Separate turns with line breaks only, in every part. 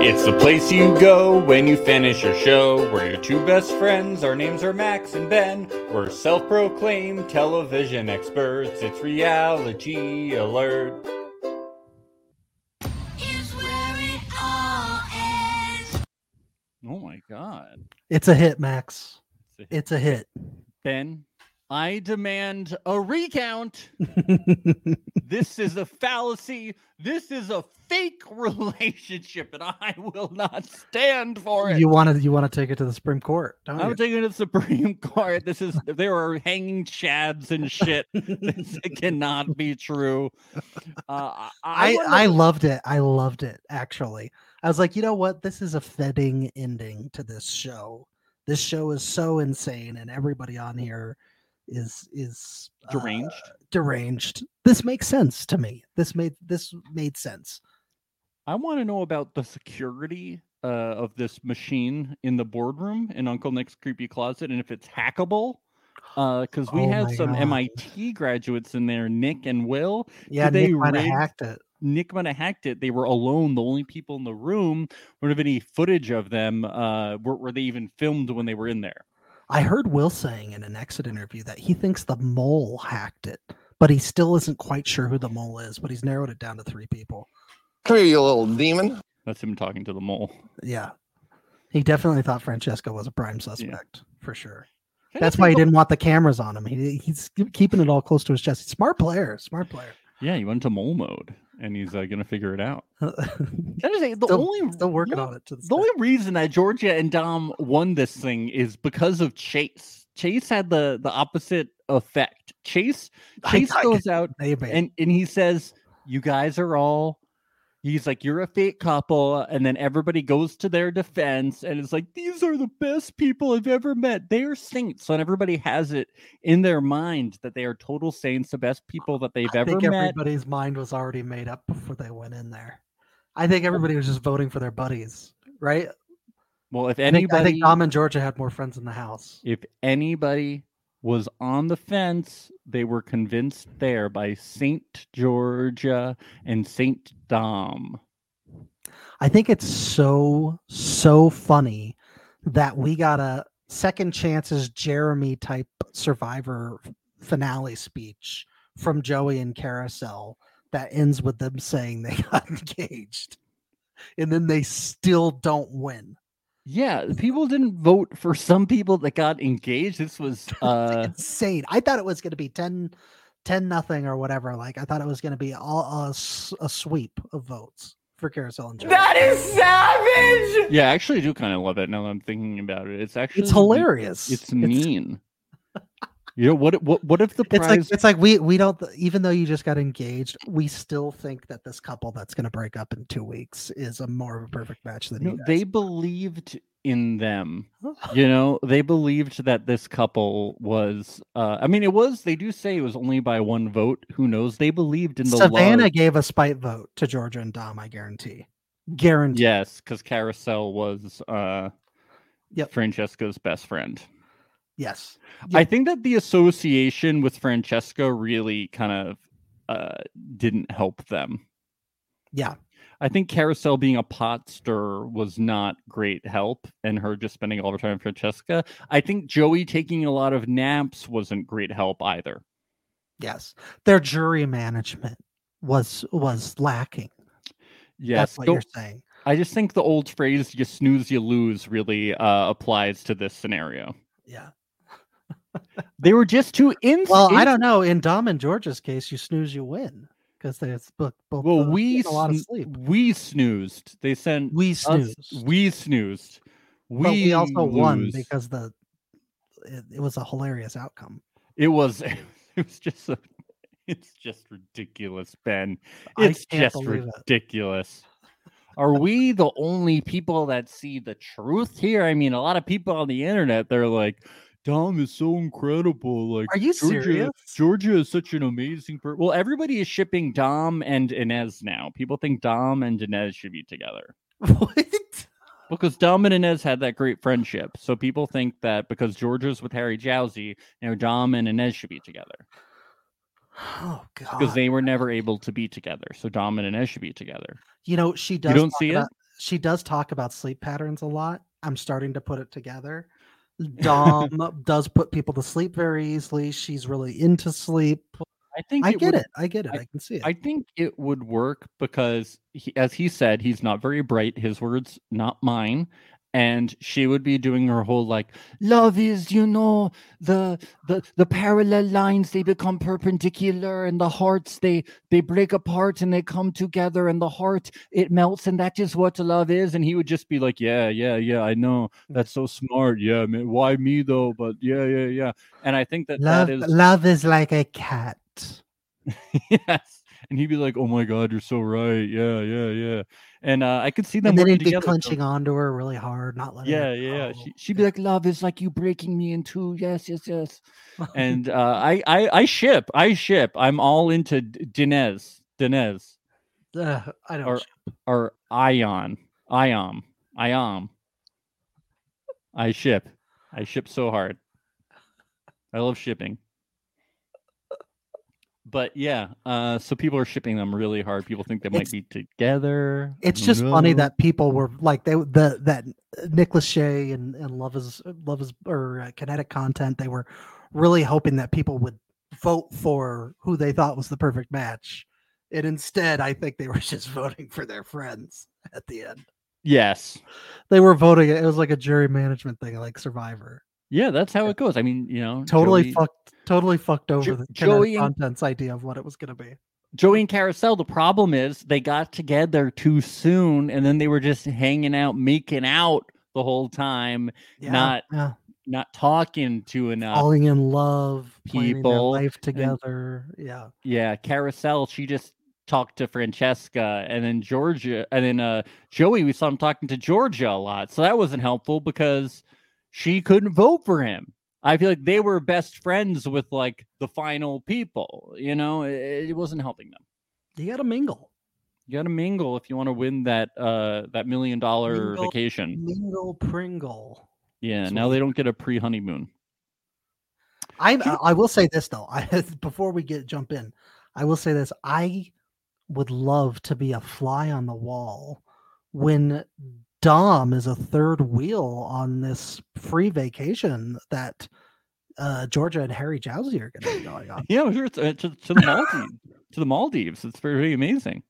It's the place you go when you finish your show. We're your two best friends. Our names are Max and Ben. We're self-proclaimed television experts. It's Reality Alert.
Is where it all ends.
Oh my God.
It's a hit, Max. It's a hit.
Ben, I demand a recount. This is a fallacy. This is a fake relationship, and I will not stand for it.
You want to take it to the Supreme Court, don't
I'm
you?
taking it to the Supreme Court. There are hanging chads and shit. This cannot be true.
I loved it. I loved it, actually. I was like, you know what? This is a fitting ending to this show. This show is so insane, and everybody on here is deranged. This makes sense to me. This made sense.
I want to know about the security of this machine in the boardroom in Uncle Nick's creepy closet, and if it's hackable. Because we had some MIT graduates in there, Nick and Will.
Yeah, Nick might have hacked it.
Nick might have hacked it. They were alone. The only people in the room. Don't have any footage of them. Were they even filmed when they were in there?
I heard Will saying in an exit interview that he thinks the mole hacked it, but he still isn't quite sure who the mole is. But he's narrowed it down to 3 people.
Come here, you little demon.
That's him talking to the mole.
Yeah, he definitely thought Francesca was a prime suspect for sure. That's why he didn't want the cameras on him. He's keeping it all close to his chest. Smart player.
Yeah, he went to mole mode, and he's gonna figure it out.
Still working on it.
The only reason that Georgia and Dom won this thing is because of Chase. Chase had the opposite effect. Chase goes out and he says, "You guys are all." He's like, "You're a fake couple," and then everybody goes to their defense, and it's like, "These are the best people I've ever met. They are saints," and everybody has it in their mind that they are total saints, the best people that they've ever met.
Everybody's mind was already made up before they went in there. I think everybody was just voting for their buddies, right?
Well, if
I
anybody,
think Dom and Georgia had more friends in the house.
If anybody was on the fence, they were convinced there by Saint Georgia and Saint Dom.
I think it's so funny that we got a second chances Jeremy type Survivor finale speech from Joey and Carousel that ends with them saying they got engaged, and then they still don't win.
Yeah, people didn't vote for some people that got engaged. This was
insane. I thought it was going to be 10-0 or whatever. Like, I thought it was going to be all a sweep of votes for Carousel and Joey.
That is savage.
Yeah, I actually do kind of love it now that I'm thinking about it. It's
hilarious.
It's mean. You know what if the prize?
It's like we don't, even though you just got engaged, we still think that this couple that's going to break up in 2 weeks is a more of a perfect match than you guys.
They believed in them. They believed that this couple was. They do say it was only by 1 vote. Who knows? They believed in the
Savannah gave a spite vote to Georgia and Dom. I guarantee.
Yes, because Carousel was Francesca's best friend.
Yes.
I think that the association with Francesca really kind of didn't help them.
Yeah.
I think Carousel being a pot stirrer was not great help, and her just spending all her time with Francesca. I think Joey taking a lot of naps wasn't great help either.
Yes. Their jury management was lacking.
Yes.
That's what you're saying.
I just think the old phrase, you snooze, you lose, really applies to this scenario.
Yeah.
They were just too
Well, I don't know. In Dom and Georgia's case, you snooze, you win, because there's both.
Well,
a lot of sleep.
We snoozed. They sent
we snoozed.
We snoozed.
We also won because it was a hilarious outcome.
It was. It's just ridiculous, Ben. It's just ridiculous. Are we the only people that see the truth here? I mean, a lot of people on the internet, they're like, Dom is so incredible. Like,
are you serious?
Georgia is such an amazing person. Well, everybody is shipping Dom and Inez now. People think Dom and Inez should be together.
What?
Because Dom and Inez had that great friendship. So people think that because Georgia's with Harry Jowsey, Dom and Inez should be together.
Oh, God.
Because they were never able to be together. So Dom and Inez should be together.
She does.
You don't see it?
she does talk about sleep patterns a lot. I'm starting to put it together. Dom does put people to sleep very easily. She's really into sleep.
I think
I get it. I can see it.
I think it would work because, as he said, he's not very bright. His words, not mine. And she would be doing her whole like, love is, the parallel lines, they become perpendicular, and the hearts they break apart and they come together, and the heart, it melts, and that is what love is. And he would just be like, yeah, I know, that's so smart. Yeah, man, why me though? But yeah. And I think
love is like a cat.
Yes. And he'd be like, oh my God, you're so right. Yeah. And I could see them
and then
working
he'd be
together.
clenching onto her really hard, not letting her
Yeah. She'd be like, love is like you breaking me in two. Yes. And I ship. I'm all into Dinez.
I don't
or Ion. I ship so hard. I love shipping. But yeah, so people are shipping them really hard. People think they might be together.
It's just funny that people were like that Nick Lachey and Love is or Kinetic Content. They were really hoping that people would vote for who they thought was the perfect match, and instead, I think they were just voting for their friends at the end.
Yes,
they were voting. It was like a jury management thing, like Survivor.
Yeah, that's how it goes. I mean,
totally fucked over the Joey Content's idea of what it was going to be.
Joey and Carousel, the problem is they got together too soon, and then they were just hanging out, making out the whole time, not talking to enough,
falling in love, people, their life together.
Yeah. Carousel, she just talked to Francesca, and then Georgia, and then Joey, we saw him talking to Georgia a lot, so that wasn't helpful because she couldn't vote for him. I feel like they were best friends with like the final people. It wasn't helping them.
You got to mingle.
You got to mingle if you want to win that $1 million vacation.
Mingle Pringle.
Yeah. Now they don't get a pre-honeymoon.
I will say this though. Before we jump in, I will say this. I would love to be a fly on the wall when Dom is a third wheel on this free vacation that Georgia and Harry Jowsey are going to be going on.
Yeah, sure. To the Maldives. To the Maldives. It's very amazing.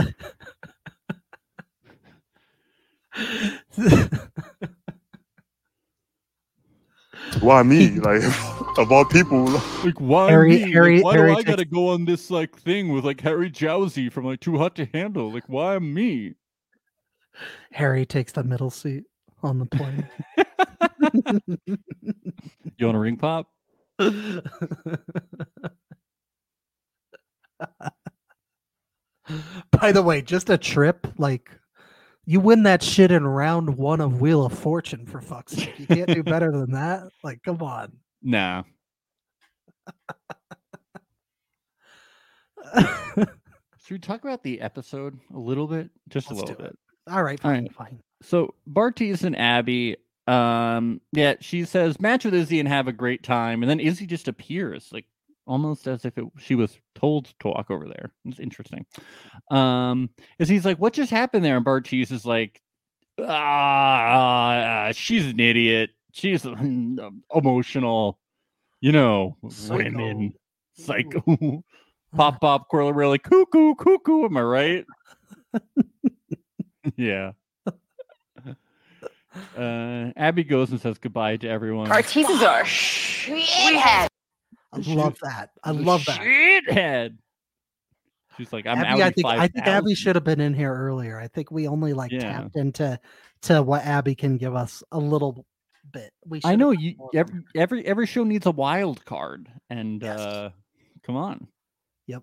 Why me? Like, of all people,
like why me? Why do I gotta go on this like thing with like Harry Jowsey from like Too Hot to Handle? Like, why me?
Harry takes the middle seat on the plane.
You want a ring pop?
By the way, just a trip, like you win that shit in round 1 of Wheel of Fortune, for fuck's sake. You can't do better than that. Like, come on.
Nah. Should we talk about the episode a little bit? Just a little bit.
All right, fine.
So Bartise and Abby, she says match with Izzy and have a great time, and then Izzy just appears, like almost as if she was told to walk over there. It's interesting. Izzy's like, "What just happened there?" And Bartise is like, she's an idiot. She's emotional, women, psycho, pop, really cuckoo. Am I right? Yeah. Abby goes and says goodbye to everyone.
Bartises are shithead.
I love that.
Shithead. She's like, I'm
Abby,
out.
I think Abby should have been in here earlier. I think we only tapped into what Abby can give us a little bit.
I know you. Every show needs a wild card, and come on.
Yep.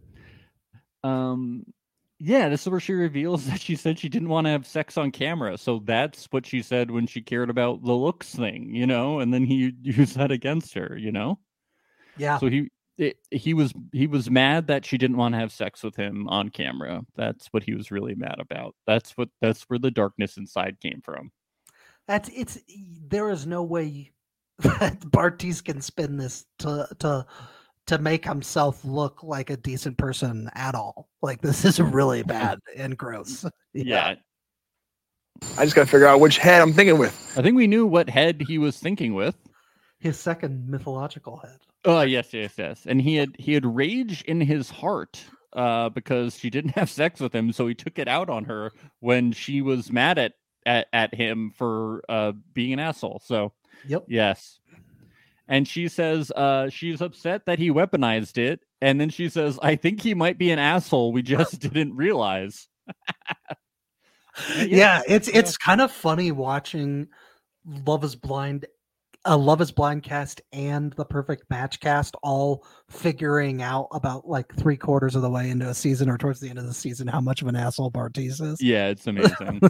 Yeah, this is where she reveals that she said she didn't want to have sex on camera. So that's what she said when she cared about the looks thing, and then he used that against her,
Yeah.
So he was mad that she didn't want to have sex with him on camera. That's what he was really mad about. That's where the darkness inside came from.
There is no way that Bartise can spin this to make himself look like a decent person at all. Like, this is really bad and gross.
Yeah.
I just got to figure out which head I'm thinking with.
I think we knew what head he was thinking with.
His second mythological head.
Oh, yes. And he had rage in his heart because she didn't have sex with him, so he took it out on her when she was mad at him for being an asshole. So,
yep.
Yes. And she says she's upset that he weaponized it. And then she says, I think he might be an asshole. We just didn't realize.
Yeah, it's kind of funny watching Love is Blind cast and the Perfect Match cast all figuring out about like 3/4 of the way into a season or towards the end of the season how much of an asshole Bartiz is.
Yeah, it's amazing.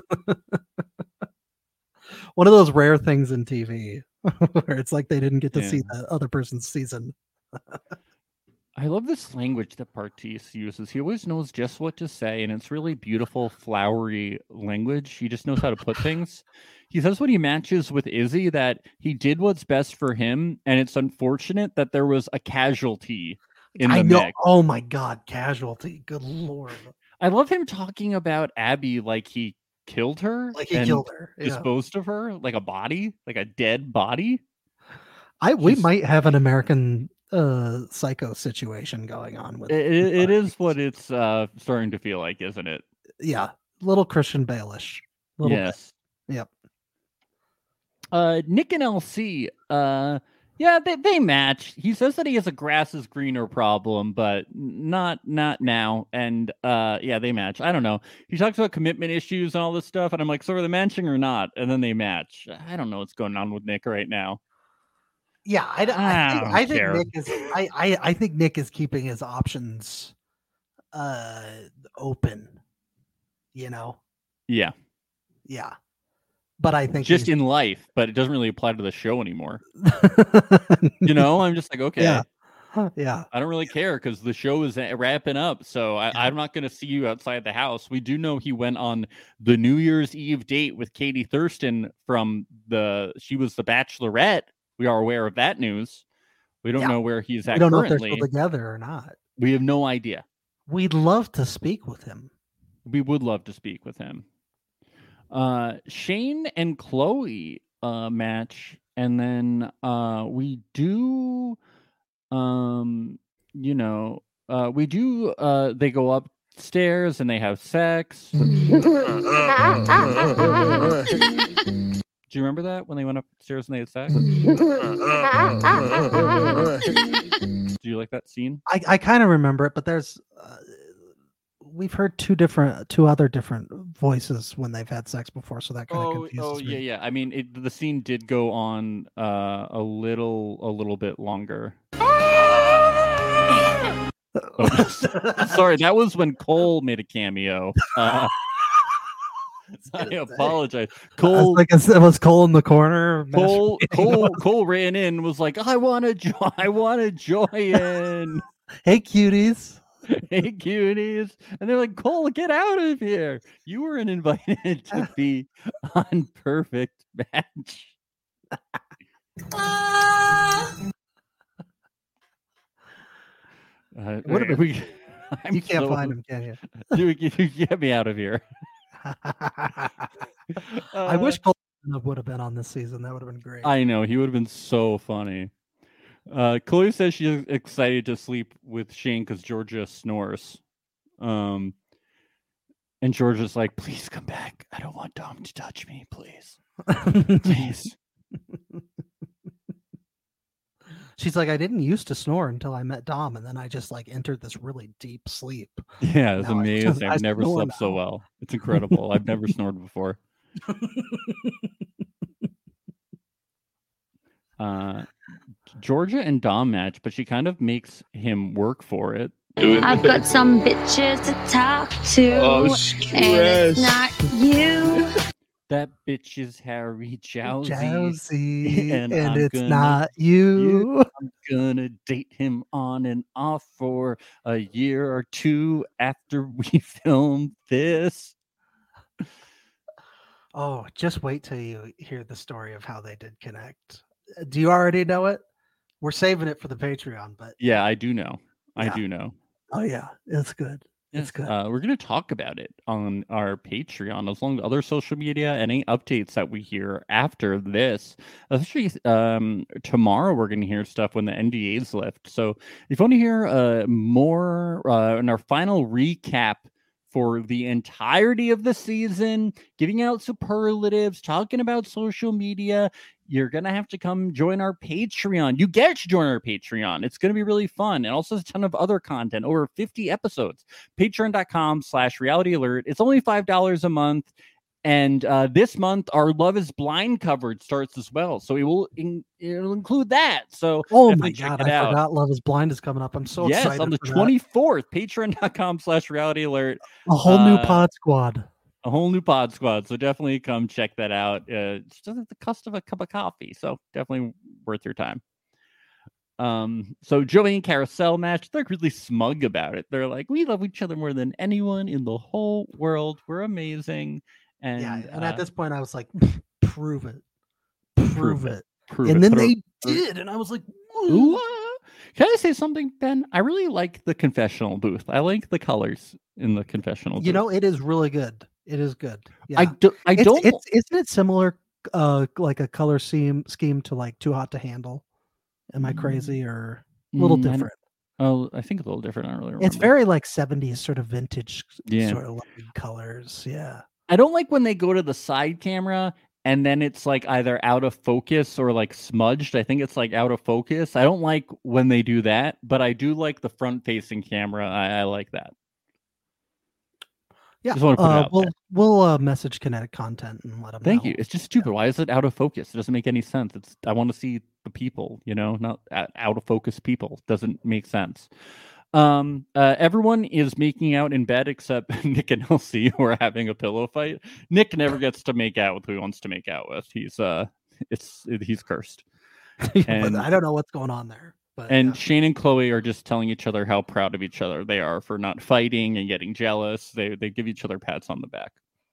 One of those rare things in TV where it's like they didn't get to see the other person's season.
I love this language that Bartiz uses. He always knows just what to say, and it's really beautiful, flowery language. He just knows how to put things. He says when he matches with Izzy that he did what's best for him, and it's unfortunate that there was a casualty in the mix.
Oh my God, casualty. Good Lord.
I love him talking about Abby like he killed her.
Like he killed her.
Yeah. Disposed of her like a body, like a dead body.
We might have an American Psycho situation going on with
it is what it's starting to feel like, isn't it?
Yeah, little Christian Bale-ish.
Yes.
Bit. Yep.
Nick and LC, they match. He says that he has a grass is greener problem, but not now. And they match. I don't know. He talks about commitment issues and all this stuff, and I'm like, so are they matching or not? And then they match. I don't know what's going on with Nick right now.
Yeah, I think Nick is. I think Nick is keeping his options open. You know.
Yeah.
Yeah. But I think
just in life, but it doesn't really apply to the show anymore. You know, I'm just like, okay,
yeah.
I don't really care because the show is wrapping up, so I'm not going to see you outside the house. We do know he went on the New Year's Eve date with Katie Thurston she was the Bachelorette. We are aware of that news. We don't know where he's at.
We don't
currently.
know if they're still together or not.
We have no idea.
We'd love to speak with him.
We would love to speak with him. Shane and Chloe match, and then we do they go upstairs and they have sex. Do you remember that when they went upstairs and they had sex? Do you like that scene?
I kind of remember it, but there's we've heard two other different voices when they've had sex before, so that kind of confuses me.
Yeah. I mean, the scene did go on a little bit longer. Sorry, that was when Cole made a cameo. I apologize. Cole,
it was Cole in the corner.
Cole ran in and was like, I want to join.
Hey, cuties.
Hey, cuties. And they're like, Cole, get out of here. You weren't invited to be on Perfect Match.
You can't find him, can
you? You get me out of here.
I wish Cole would have been on this season. That would have been great.
I know. He would have been so funny. Chloe says she's excited to sleep with Shane because Georgia snores. And Georgia's like, please come back. I don't want Dom to touch me, please. Please.
She's like, I didn't used to snore until I met Dom, and then I just like entered this really deep sleep.
Yeah, it's amazing. I've never slept so well. It's incredible. I've never snored before. Georgia and Dom match, but she kind of makes him work for it.
I've got some bitches to talk to, and it's not you.
That bitch is Harry Jowsey,
and it's not you.
I'm gonna date him on and off for a year or two after we film this.
Oh, just wait till you hear the story of how they did connect. Do you already know it? We're saving it for the Patreon, but
yeah, I do know. I do know.
Oh yeah, it's good. It's good.
We're going to talk about it on our Patreon, as long as other social media, any updates that we hear after this. Especially tomorrow, we're going to hear stuff when the NDAs lift. So if you want to hear more in our final recap for the entirety of the season, giving out superlatives, talking about social media, you're going to have to come join our Patreon. You get to join our Patreon. It's going to be really fun. And also a ton of other content, over 50 episodes. Patreon.com/Reality Alert. It's only $5 a month. And this month, our Love is Blind coverage starts as well. So it'll include that. So
oh my God, I forgot Love is Blind is coming up. I'm so excited.
Yes, on the 24th, Patreon.com/Reality Alert.
A whole new pod squad.
A whole new pod squad. So definitely come check that out. It's just at the cost of a cup of coffee. So definitely worth your time. So Joey and Carousel match, they're really smug about it. They're like, we love each other more than anyone in the whole world. We're amazing. And
at this point I was like, prove it. And then they did, and I was like, ooh.
Can I say something, Ben? I really like the confessional booth. I like the colors in the confessional booth.
You know, it is really good. It is good. Yeah.
I don't.
Isn't it similar, like a color scheme to like Too Hot to Handle? Am I crazy or a little different?
I think a little different. I don't really remember.
It's very like 70s sort of vintage sort of like colors. Yeah.
I don't like when they go to the side camera and then it's like either out of focus or like smudged. I think it's like out of focus. I don't like when they do that, but I do like the front facing camera. I like that.
Yeah. Just want to put it out we'll message Kinetic Content and let them
Thank you. It's just stupid. Why is it out of focus? It doesn't make any sense. I want to see the people, not out of focus people. Doesn't make sense. Everyone is making out in bed except Nick and Elsie, who are having a pillow fight. Nick never gets to make out with who he wants to make out with. He's cursed.
And I don't know what's going on there.
And Shane and Chloe are just telling each other how proud of each other they are for not fighting and getting jealous. They give each other pats on the back.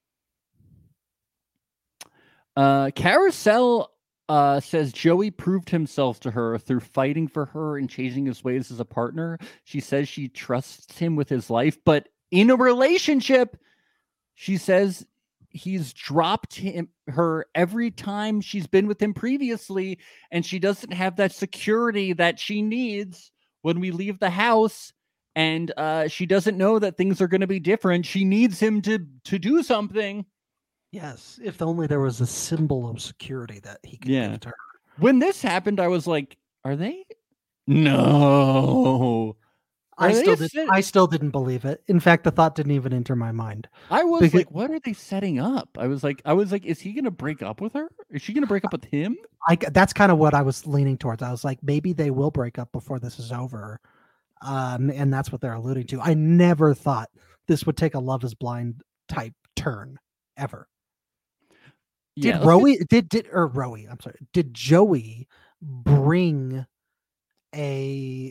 Carousel says Joey proved himself to her through fighting for her and changing his ways as a partner. She says she trusts him with his life, but in a relationship, she says he's dropped her every time she's been with him previously, and she doesn't have that security that she needs when we leave the house, and she doesn't know that things are going to be different. She needs him to do something.
Yes, if only there was a symbol of security that he could give to her.
When this happened, I was like, are they? No.
I still didn't believe it. In fact, the thought didn't even enter my mind.
I was like, what are they setting up? I was like, is he going to break up with her? Is she going to break up with him?
That's kind of what I was leaning towards. I was like, maybe they will break up before this is over. And that's what they're alluding to. I never thought this would take a Love is Blind type turn ever. Did Joey bring a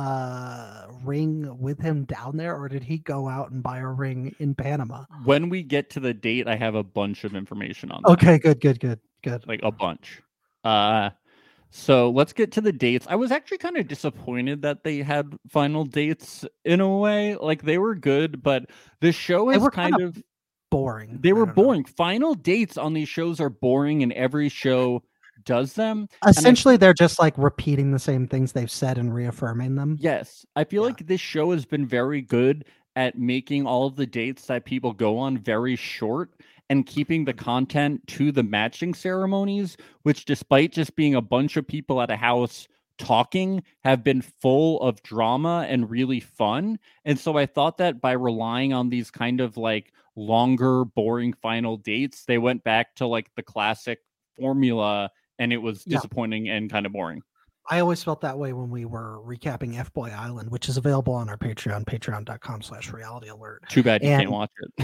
ring with him down there, or did he go out and buy a ring in Panama?
When we get to the date, I have a bunch of information on that.
Okay, good.
Like a bunch. So let's get to the dates. I was actually kind of disappointed that they had final dates in a way. Like they were good, but the show is kind of
boring.
They were boring. Final dates on these shows are boring, and every show does them.
Essentially, they're just like repeating the same things they've said and reaffirming them.
Yes. I feel like this show has been very good at making all of the dates that people go on very short and keeping the content to the matching ceremonies, which despite just being a bunch of people at a house talking, have been full of drama and really fun. And so I thought that by relying on these kind of like longer, boring final dates, they went back to like the classic formula, and it was disappointing and kind of boring.
I always felt that way when we were recapping F-Boy Island, which is available on our Patreon, patreon.com/Reality Alert.
Too bad you can't watch it.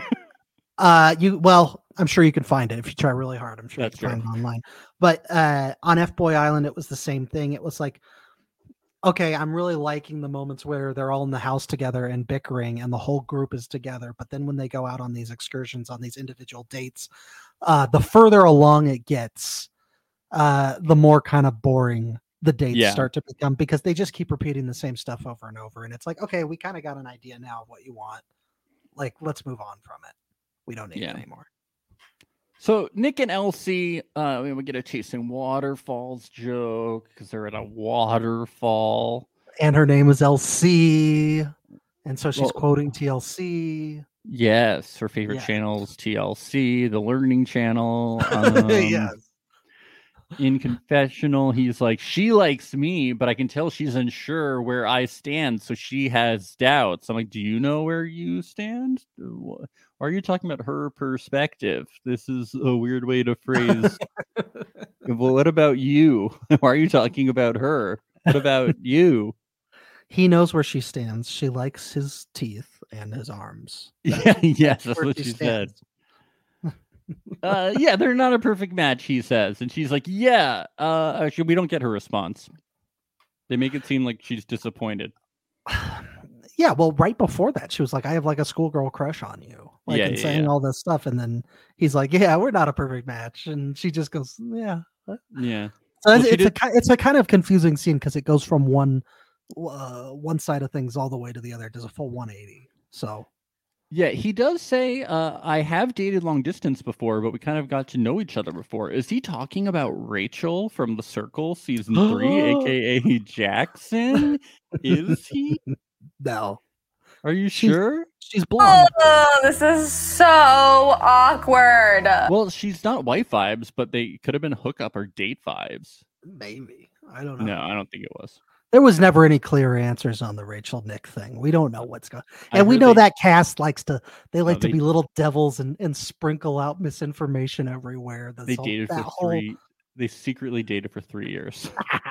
I'm sure you can find it if you try really hard. I'm sure you can find it online. But on F-Boy Island, it was the same thing. It was like, okay, I'm really liking the moments where they're all in the house together and bickering and the whole group is together. But then when they go out on these excursions, on these individual dates, the further along it gets, the more kind of boring the dates start to become, because they just keep repeating the same stuff over and over. And it's like, okay, we kind of got an idea now of what you want. Like, let's move on from it. We don't need it anymore.
So Nick and Elsie, we get a chasing waterfalls joke because they're at a waterfall.
And her name is Elsie. And so she's quoting TLC.
Yes, her favorite channel is TLC, the Learning Channel.
Yes.
In confessional, he's like, she likes me, but I can tell she's unsure where I stand, so she has doubts. I'm like, do you know where you stand? Or are you talking about her perspective? This is a weird way to phrase. Well, what about you? Why are you talking about her? What about you?
He knows where she stands. She likes his teeth and his arms.
Yes, that's what she said. They're not a perfect match, he says. And she's like, actually, we don't get her response. They make it seem like she's disappointed.
Yeah, well, right before that, she was like, I have like a schoolgirl crush on you. Saying all this stuff. And then he's like, yeah, we're not a perfect match. And she just goes, yeah.
Yeah.
So it's a kind of confusing scene because it goes from one side of things all the way to the other. It does a full 180. So
yeah, he does say, I have dated long distance before, but we kind of got to know each other before. Is he talking about Rachel from The Circle season 3, aka Jackson? Is he?
No.
Are you sure?
She's blonde.
Oh, this is so awkward.
Well, she's not wife vibes, but they could have been hookup or date vibes.
Maybe. I don't know.
No, I don't think it was.
There was never any clear answers on the Rachel Nick thing. We don't know what's going on. And we know that cast likes to be little devils and sprinkle out misinformation everywhere.
They secretly dated for 3 years.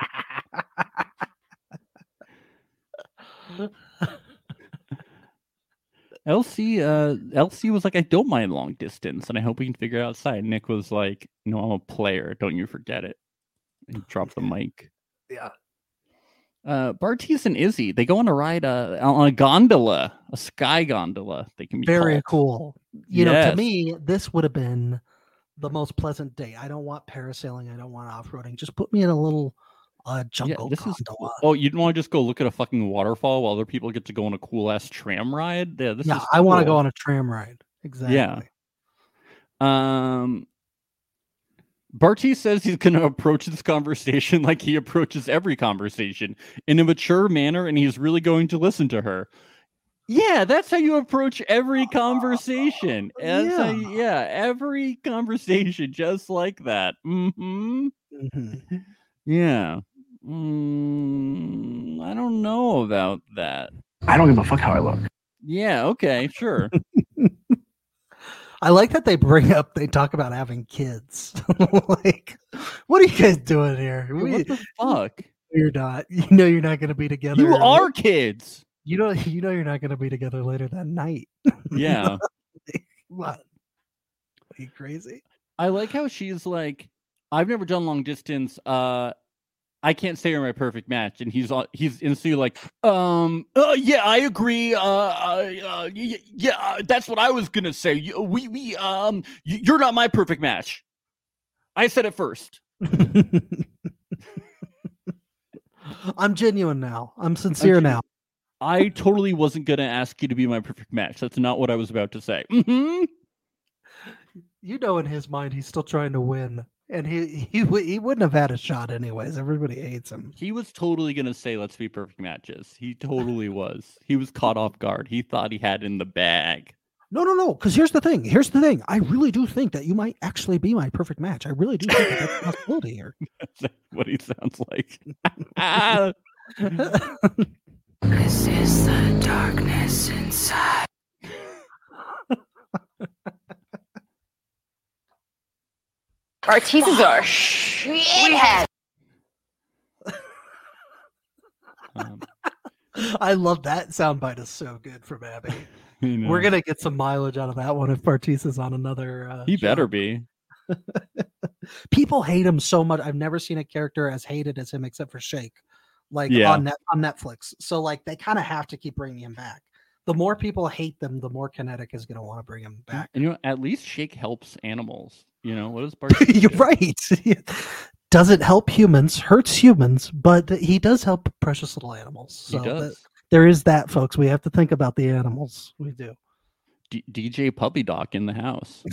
Elsie was like, I don't mind long distance, and I hope we can figure it outside. Nick was like, no, I'm a player. Don't you forget it. And he dropped the mic.
Yeah.
Bartise and Izzy, they go on a ride on a gondola, a sky gondola. They can be
very cool. You know, to me, this would have been the most pleasant day. I don't want parasailing. I don't want off-roading. Just put me in a little jungle gondola.
Oh, you don't want to just go look at a fucking waterfall while other people get to go on a cool ass tram ride? Yeah, this is cool.
I want to go on a tram ride. Exactly.
Yeah. Bartise says he's going to approach this conversation like he approaches every conversation, in a mature manner, and he's really going to listen to her. Yeah, that's how you approach every conversation. Every conversation, just like that. Mm-hmm. Mm-hmm. Yeah. I don't know about that.
I don't give a fuck how I look.
Yeah, okay, sure.
I like that they talk about having kids. Like, what are you guys doing here?
What the fuck?
You're not. You know you're not going to be together.
You are kids.
You know you're not going to be together later that night.
Yeah.
What? Are you crazy?
I like how she's like, I've never done long distance. I can't say you're my perfect match, and he's instantly like, yeah, I agree. That's what I was gonna say. You're not my perfect match. I said it first.
I'm genuine now. I'm sincere now.
I totally wasn't gonna ask you to be my perfect match. That's not what I was about to say. Mm-hmm.
You know, in his mind, he's still trying to win. And he wouldn't have had a shot anyways. Everybody hates him.
He was totally going to say, let's be perfect matches. He totally was. He was caught off guard. He thought he had in the bag.
No. Because here's the thing. I really do think that you might actually be my perfect match. I really do think that's a possibility here.
That's what he sounds like.
This is the darkness inside. Bartises are shithead.
I love that soundbite. Is so good from Abby. We're gonna get some mileage out of that one if Bartise is on another.
He better be.
People hate him so much. I've never seen a character as hated as him, except for Shake, on Netflix. So like they kind of have to keep bringing him back. The more people hate them, the more Kinetic is going to want to bring him back.
And at least Shake helps animals. What does Bartise
You're right. doesn't help humans, hurts humans, but he does help precious little animals. So there is that, folks. We have to think about the animals. We do.
DJ Puppy Doc in the house.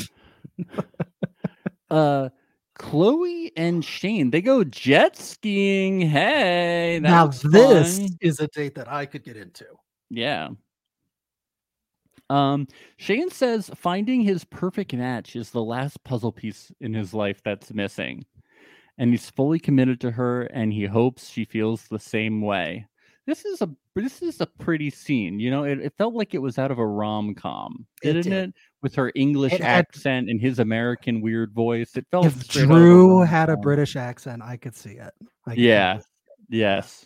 Chloe and Shane, they go jet skiing. Hey,
now this fun. Is a date that I could get into.
Yeah. Shane says finding his perfect match is the last puzzle piece in his life that's missing. And he's fully committed to her, and he hopes she feels the same way. This is a pretty scene. You know, it felt like it was out of a rom-com, didn't it? With her English accent and his American weird voice. It felt
if Drew had a British accent, I could see it.
Yes.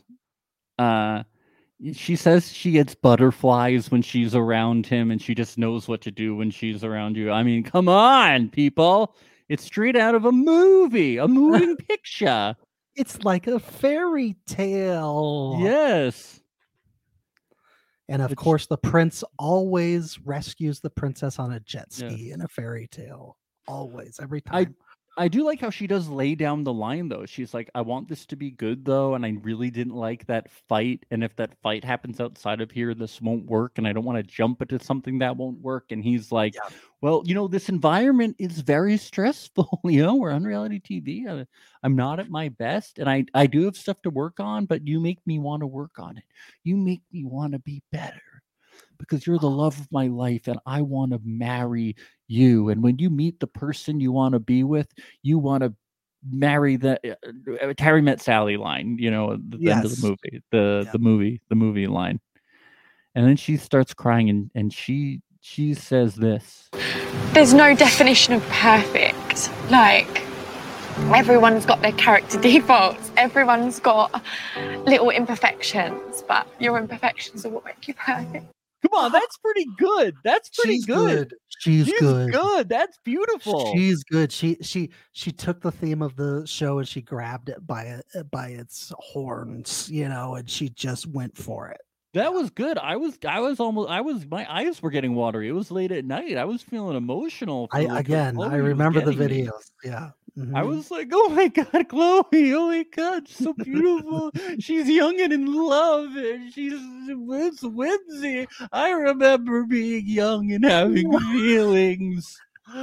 She says she gets butterflies when she's around him, and she just knows what to do when she's around you. I mean, come on, people. It's straight out of a movie, a moving picture.
It's like a fairy tale.
Yes.
And of course, the prince always rescues the princess on a jet ski in a fairy tale. Always, every time.
I do like how she does lay down the line, though. She's like, I want this to be good, though, and I really didn't like that fight. And if that fight happens outside of here, this won't work, and I don't want to jump into something that won't work. And he's like, well, you know, this environment is very stressful. You know, we're on reality TV. I'm not at my best, and I do have stuff to work on, but you make me want to work on it. You make me want to be better. Because you're the love of my life, and I want to marry you. And when you meet the person you want to be with, you want to marry the Harry Met Sally line. You know, the end of the movie, the movie line. And then she starts crying, and she says this:
"There's no definition of perfect. Like, everyone's got their character defaults. Everyone's got little imperfections, but your imperfections are what make you perfect."
Come on, that's pretty good. That's pretty good.
She's good.
That's beautiful.
She's good. She took the theme of the show and she grabbed it by its horns, you know, and she just went for it.
That was good. My eyes were getting watery. It was late at night. I was feeling emotional.
I remember the videos. Yeah. Mm-hmm.
I was like, oh my God, Chloe, oh my God, she's so beautiful. She's young and in love, and it's whimsy. I remember being young and having feelings.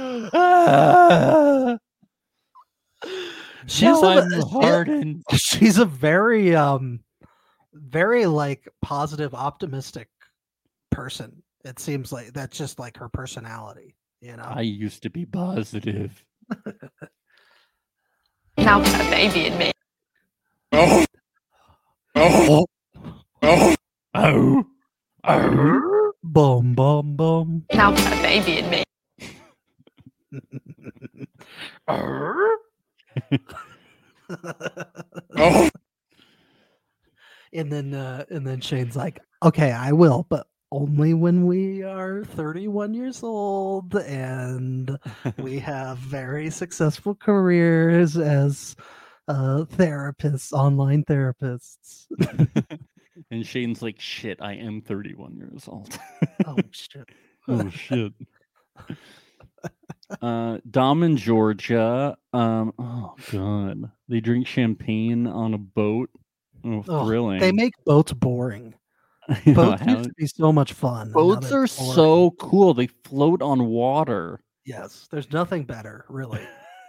She's a very very like positive, optimistic person. It seems like that's just like her personality, you know.
I used to be positive.
Now put a baby in me.
Boom, boom, boom.
Now put a baby in me.
And then Shane's like, okay, I will, but only when we are 31 years old and we have very successful careers as therapists, online therapists.
And Shane's like, shit, I am 31 years old.
Oh, shit.
Oh, shit. Dom and Georgia, oh, God. They drink champagne on a boat. Oh, thrilling.
They make boats boring. Boats used to be so much fun.
Boats are so cool. They float on water.
Yes, there's nothing better, really.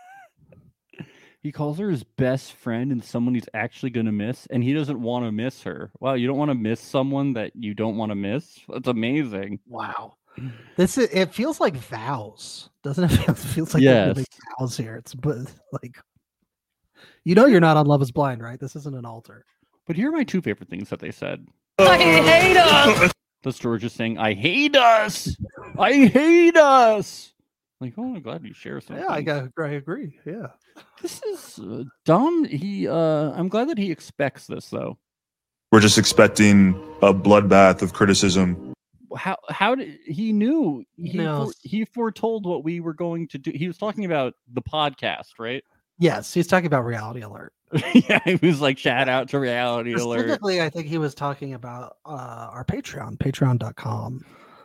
He calls her his best friend and someone he's actually going to miss, and he doesn't want to miss her. Wow, you don't want to miss someone that you don't want to miss? That's amazing.
Wow. It feels like vows, doesn't it? It feels like really vows here. It's like, you know, you're not on Love Is Blind, right? This isn't an altar.
But here are my two favorite things that they said. I hate us. That's Georgia saying, I hate us. I hate us. Like, oh, I'm glad you share something.
Yeah, I agree. Yeah.
This is Dom. I'm glad that he expects this, though.
We're just expecting a bloodbath of criticism.
How did he knew? He foretold what we were going to do. He was talking about the podcast, right?
Yes, he's talking about Reality Alert.
Yeah, he was like, shout out to Reality Alert.
Specifically, I think he was talking about our Patreon,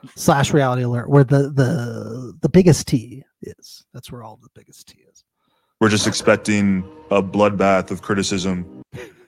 patreon.com/Reality Alert, where the biggest T is. That's where all the biggest T is.
We're just expecting a bloodbath of criticism.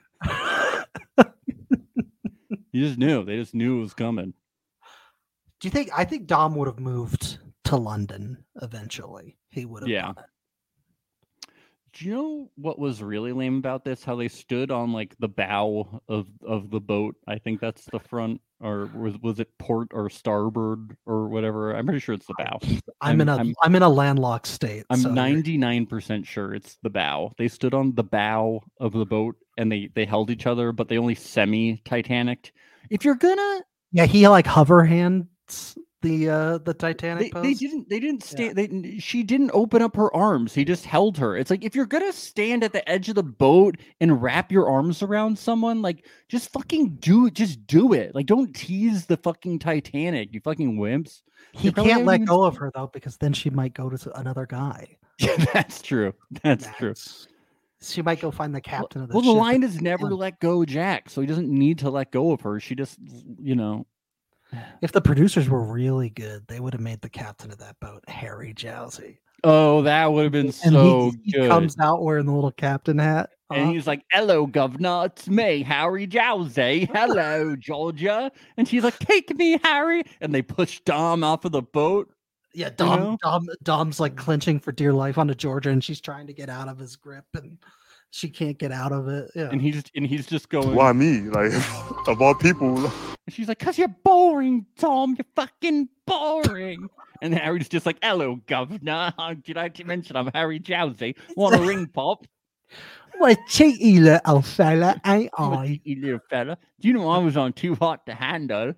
You just knew. They just knew it was coming.
Do you think? I think Dom would have moved to London eventually. He would have done it.
Do you know what was really lame about this? How they stood on like the bow of the boat. I think that's the front, or was it port or starboard or whatever? I'm pretty sure it's the bow.
I'm in a landlocked state.
I'm 99% sure it's the bow. They stood on the bow of the boat and they held each other, but they only semi-Titanic. If you're gonna,
he like hover hands the Titanic pose.
They didn't stand. She didn't open up her arms. He just held her. It's like, if you're gonna stand at the edge of the boat and wrap your arms around someone, like, just fucking do it. Just do it. Like, don't tease the fucking Titanic, you fucking wimps.
He can't let go of her though, because then she might go to another guy.
That's true. That's true.
She might go find the captain of the
ship.
Well,
the line is never let go Jack, so he doesn't need to let go of her. She just,
If the producers were really good, they would have made the captain of that boat Harry Jowsey.
Oh, that would have been so
he
good.
He comes out wearing the little captain hat.
And he's like, "Hello, governor. It's me, Harry Jowsey. Hello, Georgia." And she's like, "Take me, Harry." And they push Dom off of the boat.
Yeah, Dom's like clenching for dear life onto Georgia, and she's trying to get out of his grip, and she can't get out of it. Yeah.
And he's just going,
"Why me? Like, of all people."
And she's like, "'Cause you're boring, Tom. You're fucking boring." And Harry's just like, "Hello, governor. Did I mention I'm Harry Jowsey? Want a ring pop?"
What a cheeky little fella, ain't I?
Cheeky little fella. Do you know I was on Too Hot to Handle?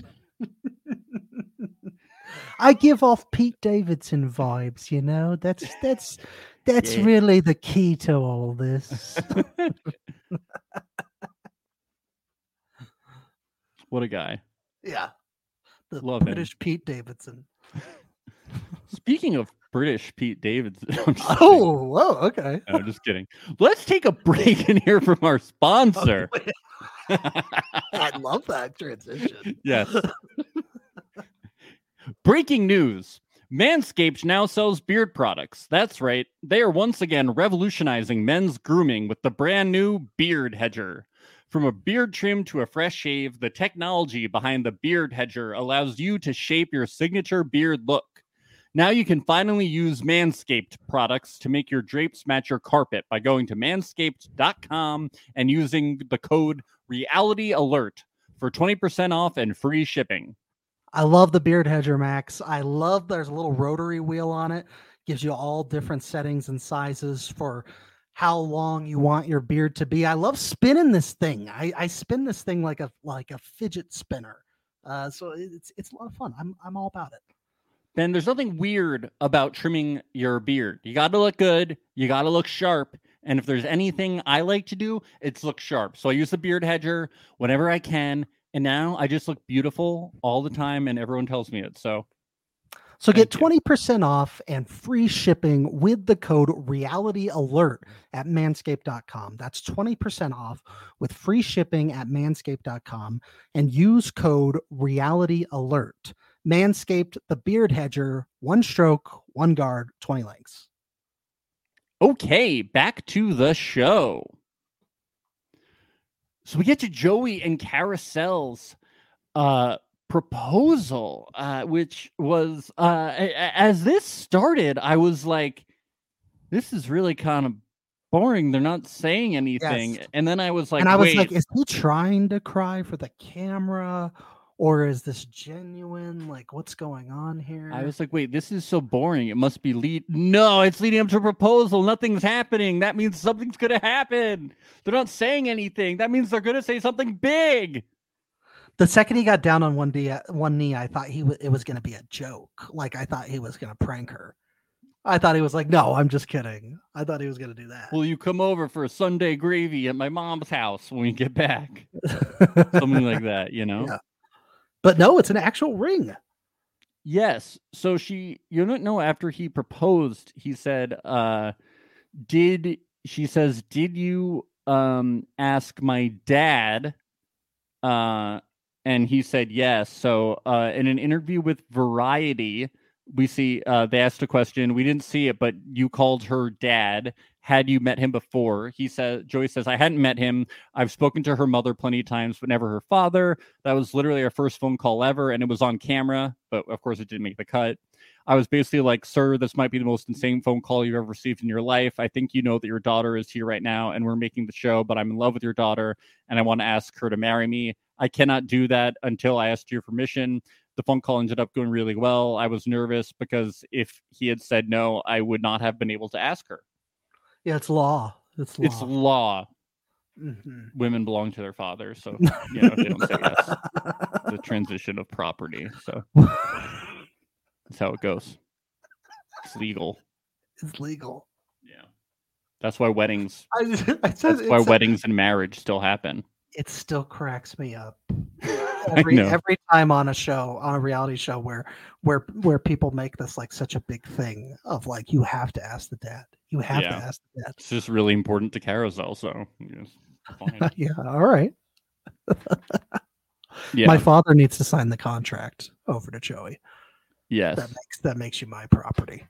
I give off Pete Davidson vibes, you know. That's really the key to all this.
What a guy.
Yeah. The
Love
British
him.
Pete Davidson.
Speaking of British Pete Davidson.
Whoa, okay.
No, just kidding. Let's take a break and hear from our sponsor.
I love that transition.
Yes. Breaking news. Manscaped now sells beard products. That's right. They are once again revolutionizing men's grooming with the brand new Beard Hedger. From a beard trim to a fresh shave, the technology behind the Beard Hedger allows you to shape your signature beard look. Now you can finally use Manscaped products to make your drapes match your carpet by going to manscaped.com and using the code RealityAlert for 20% off and free shipping.
I love the Beard Hedger, Max. I love there's a little rotary wheel on it. Gives you all different settings and sizes for how long you want your beard to be. I love spinning this thing. I spin this thing like a fidget spinner. So it's a lot of fun. I'm all about it.
Ben, there's nothing weird about trimming your beard. You got to look good. You got to look sharp. And if there's anything I like to do, it's look sharp. So I use the Beard Hedger whenever I can. And now I just look beautiful all the time, and everyone tells me it. So
get 20% off and free shipping with the code RealityAlert at manscaped.com. That's 20% off with free shipping at manscaped.com and use code RealityAlert. Manscaped, the Beard Hedger, 1 stroke, 1 guard, 20 lengths.
Okay, back to the show. So we get to Joey and Carousel's proposal, which was, as this started, I was like, this is really kind of boring. They're not saying anything. Yes. And then I was like,
is he trying to cry for the camera? Or is this genuine? Like, what's going on here?
I was like, wait, this is so boring. It must be No, it's leading up to a proposal. Nothing's happening. That means something's going to happen. They're not saying anything. That means they're going to say something big.
The second he got down on one knee, I thought it was going to be a joke. Like, I thought he was going to prank her. I thought he was like, no, I'm just kidding. I thought he was going to do that.
Will you come over for a Sunday gravy at my mom's house when we get back? Something like that, you know?
Yeah. But no, it's an actual ring.
Yes. So you don't know, after he proposed, he said, did you ask my dad? And he said yes. So in an interview with Variety, we see they asked a question. We didn't see it, but you called her dad. Had you met him before? Joey says, I hadn't met him. I've spoken to her mother plenty of times, but never her father. That was literally our first phone call ever, and it was on camera, but of course it didn't make the cut. I was basically like, sir, this might be the most insane phone call you've ever received in your life. I think you know that your daughter is here right now, and we're making the show, but I'm in love with your daughter, and I want to ask her to marry me. I cannot do that until I asked your permission. The phone call ended up going really well. I was nervous because if he had said no, I would not have been able to ask her.
Yeah, it's law. It's
law. Mm-hmm. Women belong to their father, so they don't say yes. The transition of property. So that's how it goes. It's legal.
It's legal.
Yeah, that's why weddings. Weddings and marriage still happen.
It still cracks me up. Every time on a reality show where people make this like such a big thing of like, you have to ask the dad. You have to ask the dad.
It's just really important to Carousel, so
yeah, all right. My father needs to sign the contract over to Joey.
Yes.
That makes you my property.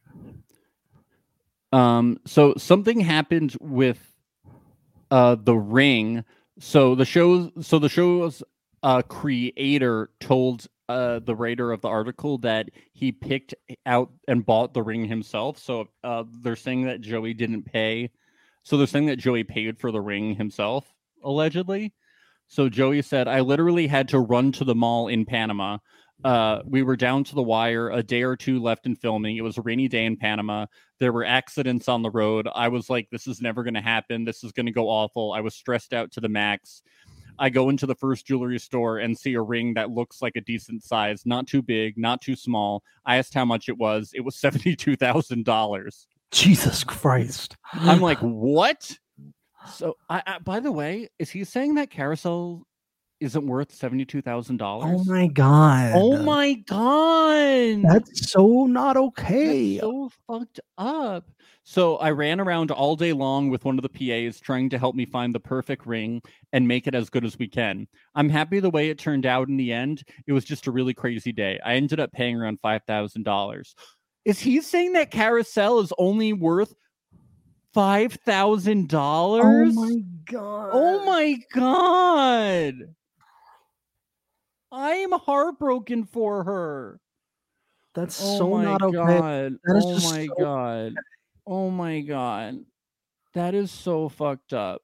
So something happened with the ring. So the show's creator told the writer of the article that he picked out and bought the ring himself. So they're saying that Joey didn't pay. So they're saying that Joey paid for the ring himself, allegedly. So Joey said, I literally had to run to the mall in Panama. We were down to the wire, a day or two left in filming. It was a rainy day in Panama. There were accidents on the road. I was like, this is never going to happen. This is going to go awful. I was stressed out to the max. I go into the first jewelry store and see a ring that looks like a decent size, not too big, not too small. I asked how much it was. It was $72,000.
Jesus Christ.
I'm like, what? So, I by the way, is he saying that Carousel isn't worth $72,000?
Oh my god!
Oh my god!
That's so not okay.
That's so fucked up. So I ran around all day long with one of the PAs trying to help me find the perfect ring and make it as good as we can. I'm happy the way it turned out in the end. It was just a really crazy day. I ended up paying around $5,000. Is he saying that Carousel is only worth $5,000?
Oh my god!
Oh my god! I'm heartbroken for her.
That's so not okay.
That is god. Oh my god. That is so fucked up.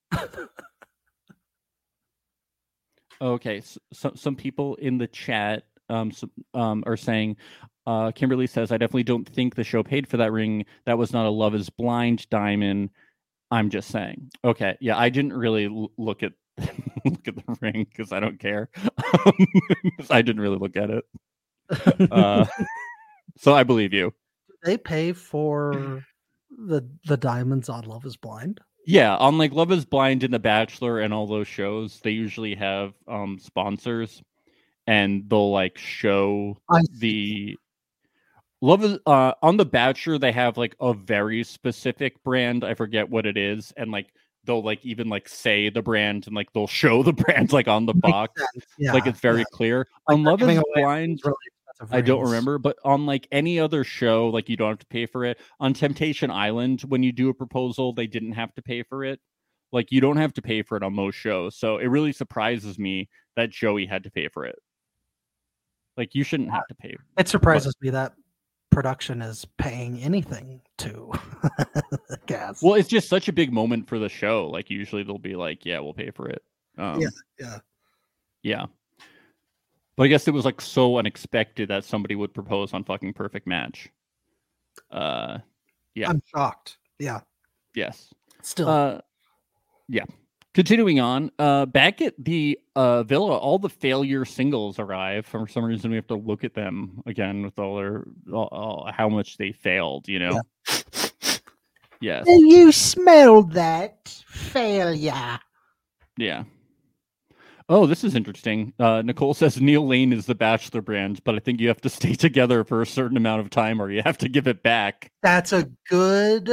Okay, so some people in the chat are saying, Kimberly says, I definitely don't think the show paid for that ring. That was not a Love is Blind diamond. I'm just saying. Okay, yeah, I didn't really look at the ring because I don't care. I didn't really look at it. So I believe you.
Do they pay for the diamonds on Love is Blind?
Yeah, on like Love is Blind and The Bachelor and all those shows, they usually have sponsors, and they'll like show the Love is on The Bachelor. They have like a very specific brand. I forget what it is, and like they'll like even like say the brand and like they'll show the brand like on the box. Yeah, like it's very clear. Like on Love is Blind, I don't remember, but on like any other show, like you don't have to pay for it. On Temptation Island, when you do a proposal, they didn't have to pay for it. Like you don't have to pay for it on most shows. So it really surprises me that Joey had to pay for it. Like you shouldn't have to pay.
It surprises me that production is paying anything to gas.
Well, it's just such a big moment for the show. Like usually they'll be like, yeah, we'll pay for it. Yeah. But I guess it was like so unexpected that somebody would propose on fucking Perfect Match. Yeah.
I'm shocked. Yeah.
Yes.
Still.
Yeah. Continuing on, back at the villa, all the failure singles arrive. For some reason, we have to look at them again with all how much they failed, you know? Yeah. Yes.
You smelled that failure.
Yeah. Oh, this is interesting. Nicole says Neil Lane is the Bachelor brand, but I think you have to stay together for a certain amount of time or you have to give it back.
That's a good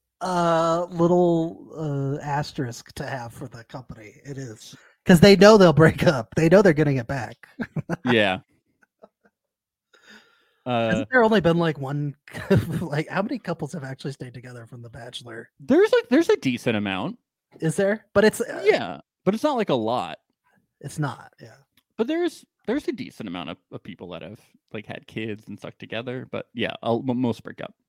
little asterisk to have for the company. It is. Because they know they'll break up. They know they're getting it back.
Yeah.
Hasn't there only been like one? Like, how many couples have actually stayed together from The Bachelor?
There's a decent amount.
Is there? But it's
but it's not like a lot.
It's not. Yeah.
But there's a decent amount of people that have like had kids and stuck together. But yeah, most break up.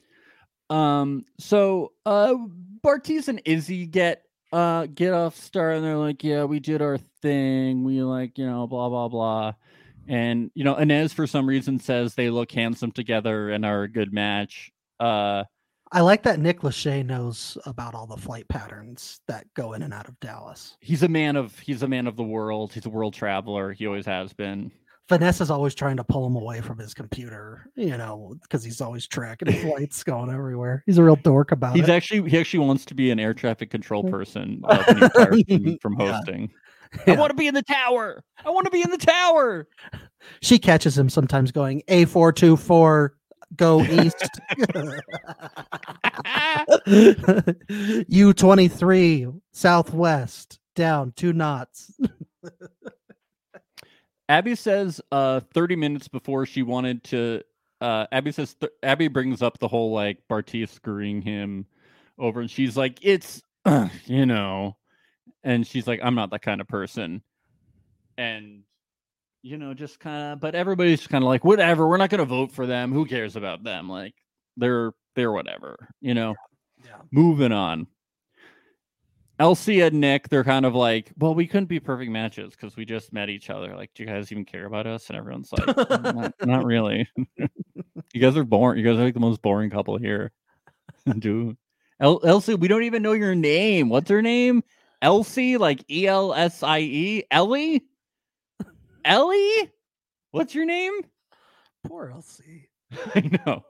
So Bartise and Izzy get off Star, and they're like, yeah, we did our thing. We like, blah blah blah. And Inez for some reason says they look handsome together and are a good match.
I like that Nick Lachey knows about all the flight patterns that go in and out of Dallas.
He's a man of the world. He's a world traveler. He always has been.
Vanessa's always trying to pull him away from his computer, because he's always tracking flights going everywhere. He's a real dork about it.
He actually wants to be an air traffic control person from hosting. Yeah. I want to be in the tower. I want to be in the tower.
She catches him sometimes going A424, go east. U23 southwest, down 2 knots.
Abby says 30 minutes before she wanted to Abby brings up the whole like Bartise screwing him over, and she's like, it's and she's like, I'm not that kind of person. And just kind of, but everybody's just kind of like, whatever, we're not going to vote for them. Who cares about them? Like they're whatever, Yeah. Moving on. Elsie and Nick, they're kind of like, well, we couldn't be perfect matches because we just met each other. Like, do you guys even care about us? And everyone's like, not really. You guys are boring. You guys are like the most boring couple here. Dude. Elsie, we don't even know your name. What's her name? Elsie, like Elsie? Ellie? Ellie? What's your name?
Poor Elsie.
I know.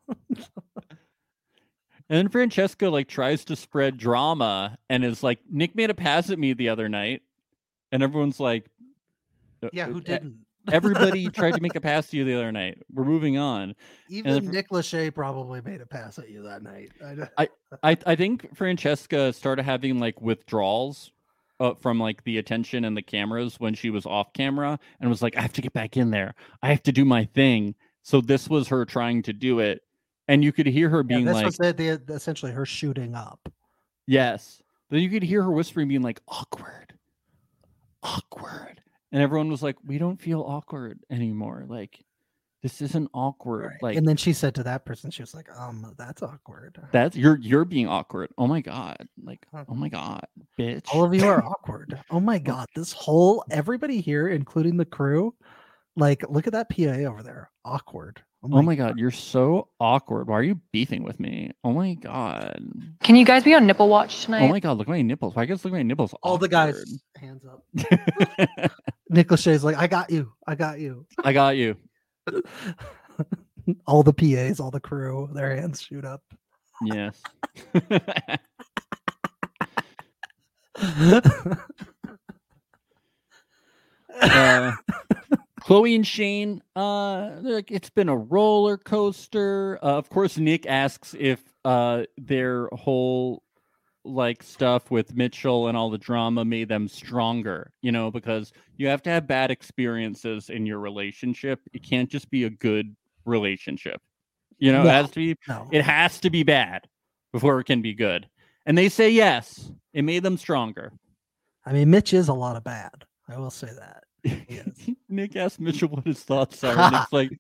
And then Francesca like tries to spread drama and is like, Nick made a pass at me the other night. And everyone's like,
yeah, who didn't?
Everybody tried to make a pass to you the other night. We're moving on.
Even Nick Lachey probably made a pass at you that night.
I think Francesca started having like withdrawals from like the attention and the cameras when she was off camera, and was like, I have to get back in there. I have to do my thing. So this was her trying to do it. And you could hear her being
this
like,
was essentially her shooting up.
Yes. Then you could hear her whispering, being like, awkward. And everyone was like, we don't feel awkward anymore. Like, this isn't awkward.
Right.
Like,
and then she said to that person, she was like, that's awkward.
That's you're being awkward. Oh my God. Like, oh my God, bitch.
All of you are awkward. Oh my God. Everybody here, including the crew, like, look at that PA over there. Awkward.
Oh my God, you're so awkward. Why are you beefing with me? Oh my God.
Can you guys be on nipple watch tonight?
Oh my God, look at my nipples. Why guys look at my nipples?
All
awkward?
The guys, hands up. Nick Lachey's like, I got you.
I got you.
All the PAs, all the crew, their hands shoot up.
Yes. Chloe and Shane, it's been a roller coaster. Of course, Nick asks if their whole like stuff with Mitchell and all the drama made them stronger, because you have to have bad experiences in your relationship. It can't just be a good relationship. It has to be bad before it can be good. And they say yes, it made them stronger.
I mean, Mitch is a lot of bad. I will say that. Yes.
Nick asked Mitchell what his thoughts are, and it's like,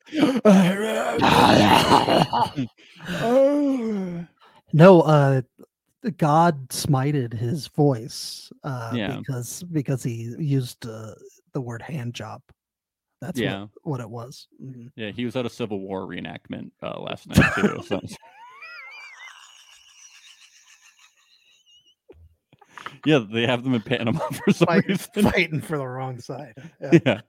no, God smited his voice because he used the word hand job. That's what it was. Mm-hmm.
Yeah, he was at a Civil War reenactment last night too. So. Yeah, they have them in Panama for some reason.
Fighting for the wrong side.
Yeah.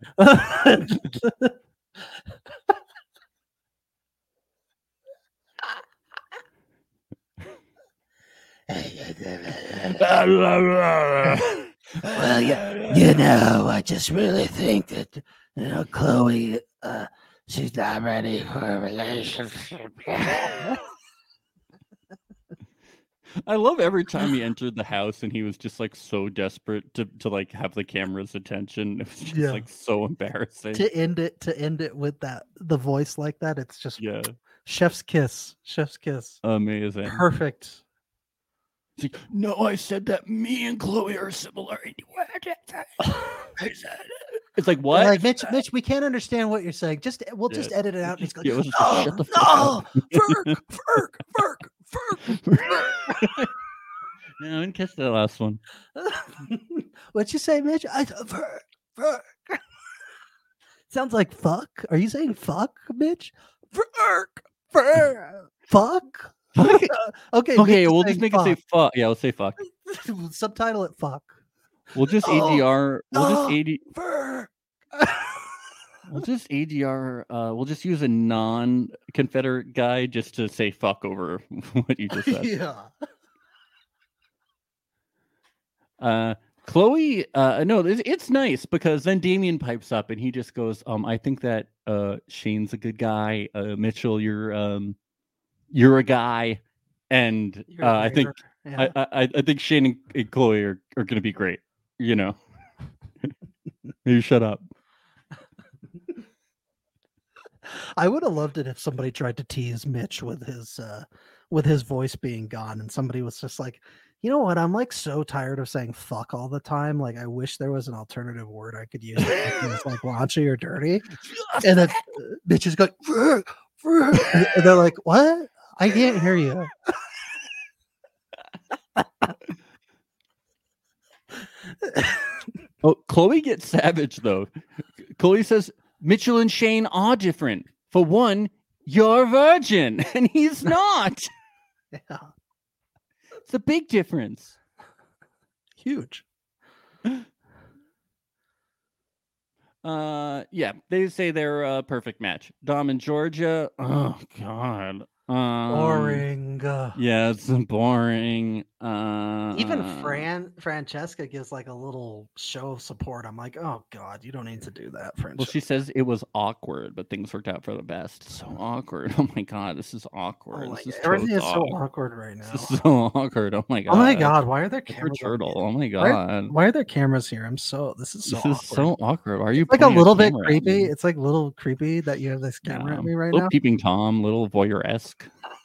Well, I just really think that, Chloe, she's not ready for a relationship.
I love every time he entered the house and he was just like so desperate to like have the camera's attention. It was just like so embarrassing.
To end it with the voice like that, it's just chef's kiss.
Amazing.
Perfect.
Like, no, I said that me and Chloe are similar. It's like, what?
Like, Mitch, we can't understand what you're saying. We'll just edit it out. And he's like,
shut the fuck up.
Ferg.
No, I didn't catch that last one.
What'd you say, Mitch? Ferg. Sounds like fuck. Are you saying fuck, Mitch? Ferg. Fuck?
Okay, we'll just make it say fuck. Yeah, let's say fuck.
Subtitle it fuck.
We'll just ADR. We'll just ADR. We'll just use a non-Confederate guy just to say fuck over what you just said. Chloe, no, it's nice because then Damian pipes up and he just goes, I think that Shane's a good guy. Mitchell, you're a guy, and I think I think Shane and Chloe are going to be great. You know, maybe shut up.
I would have loved it if somebody tried to tease Mitch with his voice being gone, and somebody was just like, you know what? I'm like so tired of saying fuck all the time. Like, I wish there was an alternative word I could use. It's like raunchy or dirty. And then Mitch is going, and they're like, what? I can't hear you.
Oh, Chloe gets savage though. Chloe says Mitchell and Shane are different. For one, you're a virgin, and he's not.
Yeah.
It's a big difference.
Huge.
Yeah, they say they're a perfect match. Dom and Georgia. Oh God.
Boring.
Yeah, it's boring.
Even Francesca gives like a little show of support. I'm like, oh God, you don't need to do that, Francesca.
Well, she says it was awkward, but things worked out for the best. It's so awkward. Oh my God, this is awkward.
Everything is so awkward right now.
This is so awkward. Oh my God.
Oh my God, why are there cameras?
Turtle. Oh my God.
Why are there cameras here? This is
so awkward. Are you
like a little bit creepy? It's like a little creepy that you have this camera at me right now.
Peeping Tom, little voyeur-esque.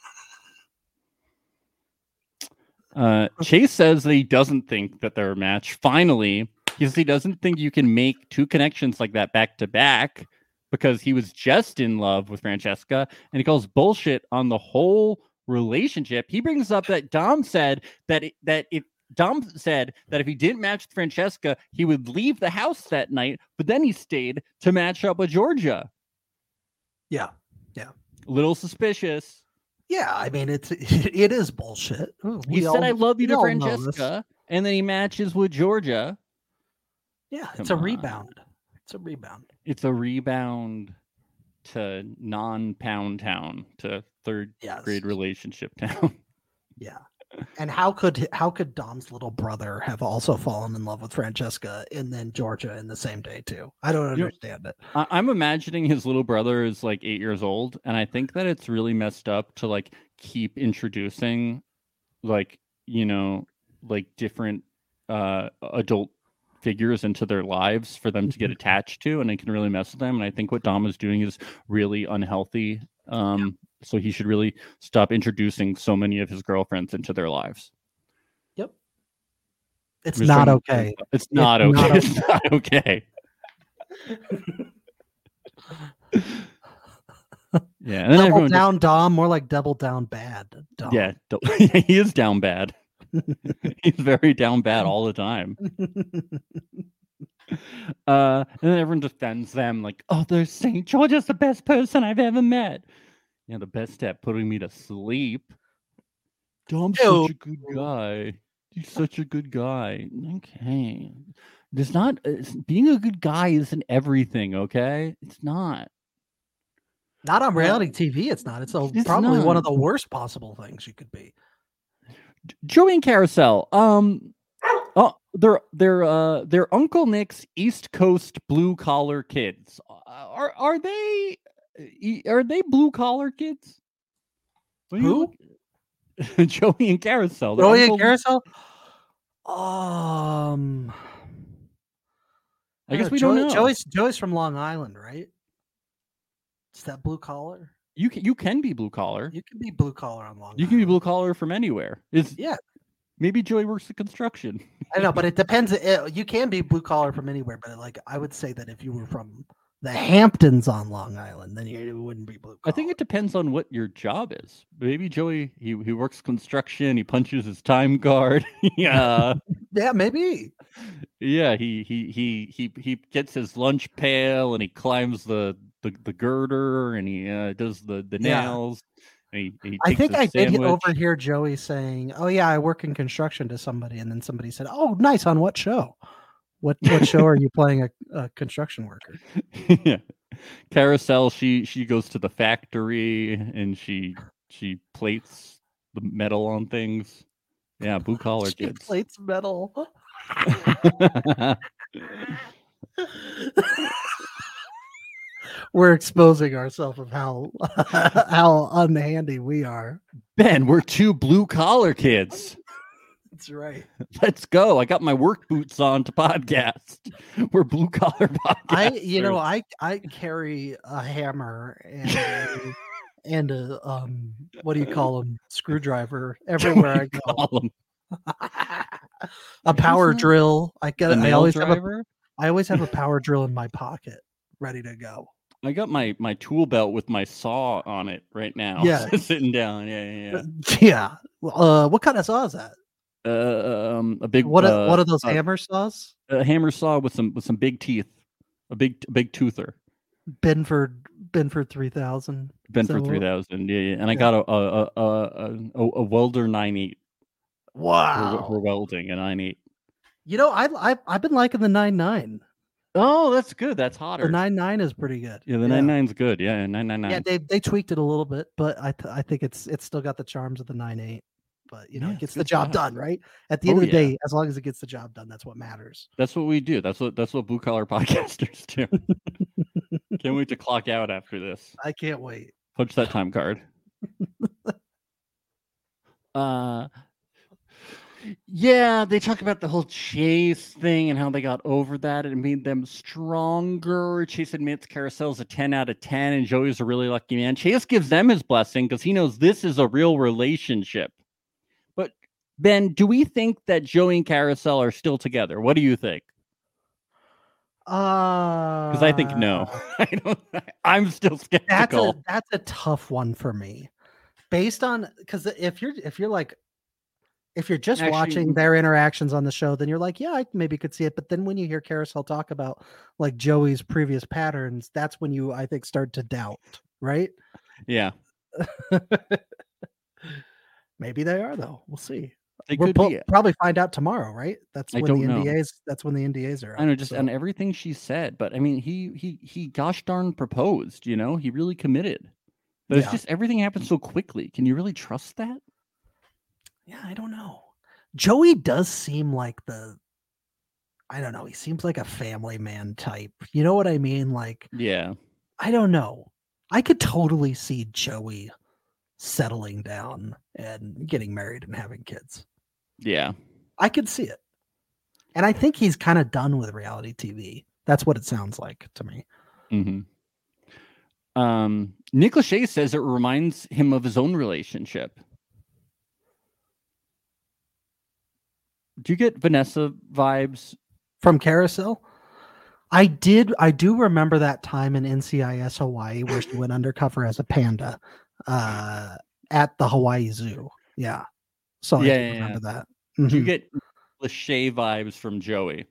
Chase says that he doesn't think that they're a match. Finally, he doesn't think you can make two connections like that back to back because he was just in love with Francesca, and he calls bullshit on the whole relationship. He brings up that Dom said that if he didn't match with Francesca, he would leave the house that night, but then he stayed to match up with Georgia.
Yeah.
Little suspicious.
Yeah, I mean it is bullshit.
He said I love you to Francesca, and then he matches with Georgia.
Yeah, it's a rebound.
It's a rebound to non-pound town, to third grade relationship town.
Yeah. And how could Dom's little brother have also fallen in love with Francesca and then Georgia in the same day too? I don't understand it.
I'm imagining his little brother is like 8 years old, and I think that it's really messed up to like keep introducing like, you know, like different adult figures into their lives for them to get attached to, and it can really mess with them. And I think what Dom is doing is really unhealthy. So he should really stop introducing so many of his girlfriends into their lives.
Yep. It's not okay.
It's not okay. It's not okay. Yeah. And
double down Dom, more like double down bad Dom.
Yeah. He is down bad. He's very down bad all the time. And then everyone defends them like, oh, they're saying Georgia's the best person I've ever met. Yeah, the best at putting me to sleep. Dom's such a good guy. He's such a good guy. Okay. Being a good guy isn't everything, okay? It's not.
Not on reality TV, it's not. It's probably one of the worst possible things you could be.
Joey and Carousel. They're Uncle Nick's East Coast blue collar kids. Are they blue collar kids?
Who?
Joey and Carousel.
Joey and Carousel.
I guess we don't know.
Joey's from Long Island, right? Is that blue collar?
You can be blue collar.
You can be blue collar on Long Island.
You can be blue collar from anywhere.
Yeah.
Maybe Joey works in construction.
I know, but it depends. You can be blue collar from anywhere, but like I would say that if you were from the Hamptons on Long Island, then you wouldn't be blue collar.
I think it depends on what your job is. Maybe Joey, he works construction. He punches his time card. Yeah.
Yeah, maybe.
Yeah, he gets his lunch pail and he climbs the girder and he does the nails. And he
I think I
did
overhear Joey saying, "Oh yeah, I work in construction" to somebody, and then somebody said, "Oh, nice. On what show? What show are you playing a construction worker?"
Yeah, Carousel. She goes to the factory and she plates the metal on things. Yeah, blue collar kids.
She plates metal. We're exposing ourselves of how unhandy we are.
Ben, we're two blue collar kids.
That's right.
Let's go. I got my work boots on to podcast. We're blue collar podcasters.
I carry a hammer and a what do you call them? Screwdriver everywhere I go. A power drill. I always have a power drill in my pocket, ready to go.
I got my tool belt with my saw on it right now.
Yeah,
sitting down. Yeah.
Yeah. What kind of saw is that?
A big.
What are those hammer saws?
A hammer saw with some big teeth. A big toother.
Benford 3000.
Benford 3000. Yeah. And I got a welder 9.8.
Wow.
For welding a 9.8.
You know, I've been liking the 9.9.
Oh, that's good. That's hotter.
The 9.9 is pretty good.
Yeah, the 9.9's good. Yeah, 9.99.
Yeah, they tweaked it a little bit, but I think it's still got the charms of the 9.8. But it gets the job done, right? At the end of the day, as long as it gets the job done, that's what matters.
That's what we do. That's what blue collar podcasters do. Can't wait to clock out after this.
I can't wait.
Punch that time card. Yeah, they talk about the whole Chase thing and how they got over that. It made them stronger. Chase admits Carousel's a 10 out of 10 and Joey's a really lucky man. Chase gives them his blessing because he knows this is a real relationship. But Ben, do we think that Joey and Carousel are still together? What do you think? Because I think no. I'm still skeptical.
That's a tough one for me. Based on because if you're just watching their interactions on the show, then you're like, yeah, I maybe could see it. But then when you hear Carousel talk about like Joey's previous patterns, that's when you, I think, start to doubt, right?
Yeah.
Maybe they are, though. We'll see.
We'll
probably find out tomorrow, right? That's when the NDAs are.
I know, just on everything she said. But I mean, he gosh darn proposed. He really committed. But it's just everything happened so quickly. Can you really trust that?
Yeah, I don't know. Joey does seem like I don't know. He seems like a family man type. You know what I mean? Like,
yeah.
I don't know. I could totally see Joey settling down and getting married and having kids.
Yeah.
I could see it. And I think he's kind of done with reality TV. That's what it sounds like to me.
Mm-hmm. Nick Lachey says it reminds him of his own relationship. Do you get Vanessa vibes
from Carousel? I do remember that time in NCIS Hawaii where she went undercover as a panda at the Hawaii Zoo. Yeah. So I remember that. Mm-hmm.
Do you get Lachey vibes from Joey?